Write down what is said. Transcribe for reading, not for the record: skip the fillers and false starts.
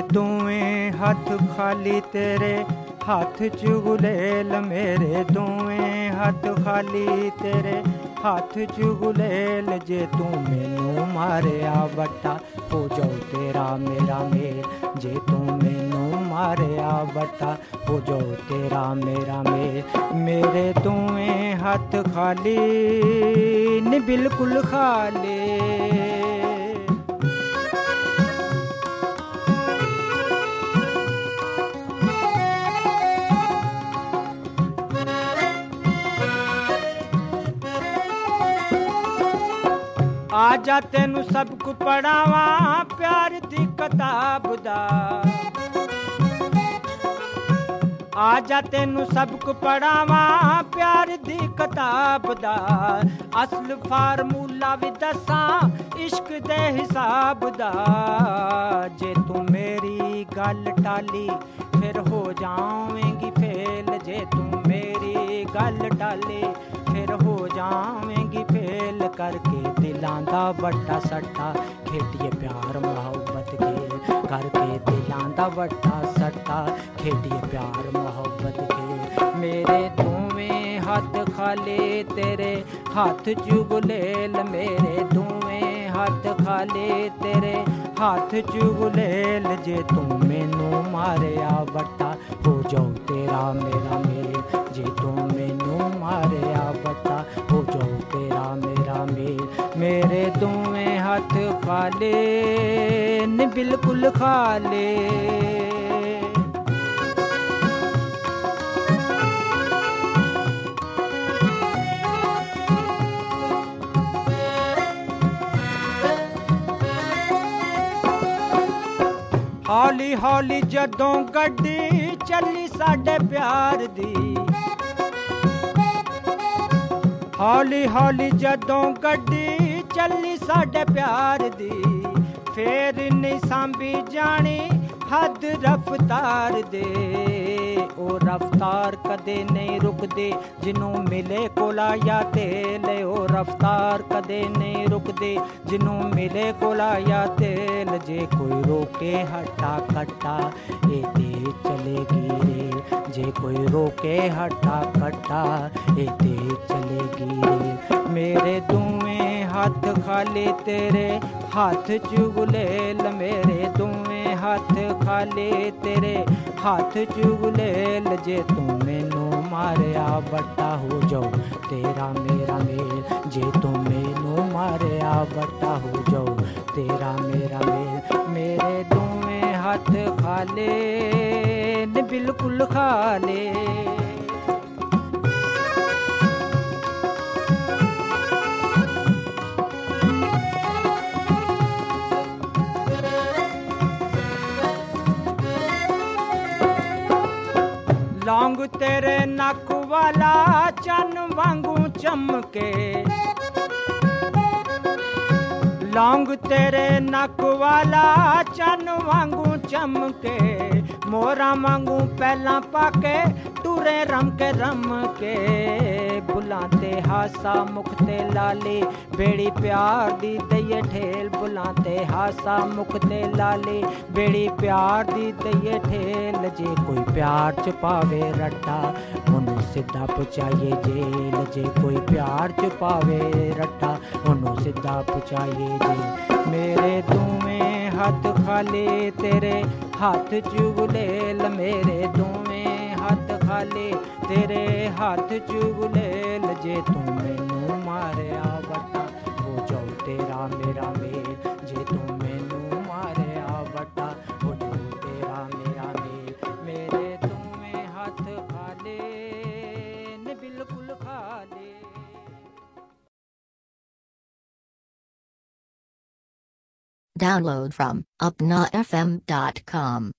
दोवें हथ खाली तेरे हाथ च गुलेल मेरे दोवें हथ खाली तेरे हाथ च गुलेल जे तू मैनू मारिया बट्टा हो जाऊ तेरा मेरा मेल जे तू मैनू मारिया बट्टा हो जाऊ तेरा मेरा मेल मेरे दोवें हथ खाली नी बिल्कुल खाली आजा तेनू सबक पढ़ावा प्यार दी किताब दा आजा तेनू सबक पढ़ावा प्यार दी किताब दा असल फार्मूला भी दसां इश्क दे हिसाब दा जे तू मेरी गल टाली फिर हो जावेंगी फेल जे तू मेरी गल टाली फिर हो जावेंगी फेल करके दिलां दा वड्डा सट्टा खेडिए प्यार मोहब्बत के करके दिलां दा वड्डा सट्टा खेडिए प्यार मोहब्बत के मेरे दोवें हाथ खाले तेरे हाथ च गुलेल मेरे दोवें हाथ खाले तेरे हाथ च गुलेल जे तू मैनू मारिया बट्टा हो जाऊ तेरा मेरा मेल जे तू मैनू मारिया बट्टा हो जाऊ तेरा मेरा मेल मेरे दोवें हाथ खाले न बिल्कुल खाले हौली हौली जदों गड्डी चली साडे प्यार दी हौली हौली जदों गड्डी चली साडे प्यार दी फेर नहीं सांभी जानी हद रफ्तार दे ओ रफ्तार कदे नहीं रुकदे जिन्हों मिले कोला या तेल ओ रफ्तार कदे नहीं रुकदे जिन्हों मिले कोला या तेल जे कोई रोके हट्टा कट्टा ए तेज चलेगी रेल जे कोई रोके हट्टा कट्टा ए तेज चलेगी रेल मेरे दोवें हाथ खाली तेरे हाथ च गुलेल मेरे दोवें हाथ खाली तेरे हाथ च गुलेल जे तू मैनू मारिया बट्टा हो जाऊ तेरा मेरा मेल जे तू मैनू मारिया बट्टा हो जाऊ तेरा मेरा मेल मेरे दोवें हाथ खाले न बिल्कुल खाले लौंग तेरे नक वाला चन वांगू चमके लौंग तेरे नक वाला चन वांगू चमके मोरा वांगू पहला पाके टुरे रम के बुलाते हासा मुखते लाले बेड़ी प्यार दी दइए ठेल बुलाते हासा मुखते लाले बेड़ी प्यार दी दइए ठेल जे कोई प्यार च पावे रट्टा ओनू सीधा पहुंचाइए जेल जे कोई प्यार च पावे रट्टा ओनू सीधा पहुंचाइए जेल मेरे दोवें हाथ खाले तेरे हाथ च गुलेल मेरे दोवें हाथ खाले तेरे हाथ च गुलेल जे तू मैनू मारिया बट्टा हो जाऊ तेरा मेरा मेल जे तू मैनू मारिया बट्टा हो जाऊ तेरा मेरा मेल मेरे दोवें हाथ खाले न बिल्कुल खाले Download from upnafm.com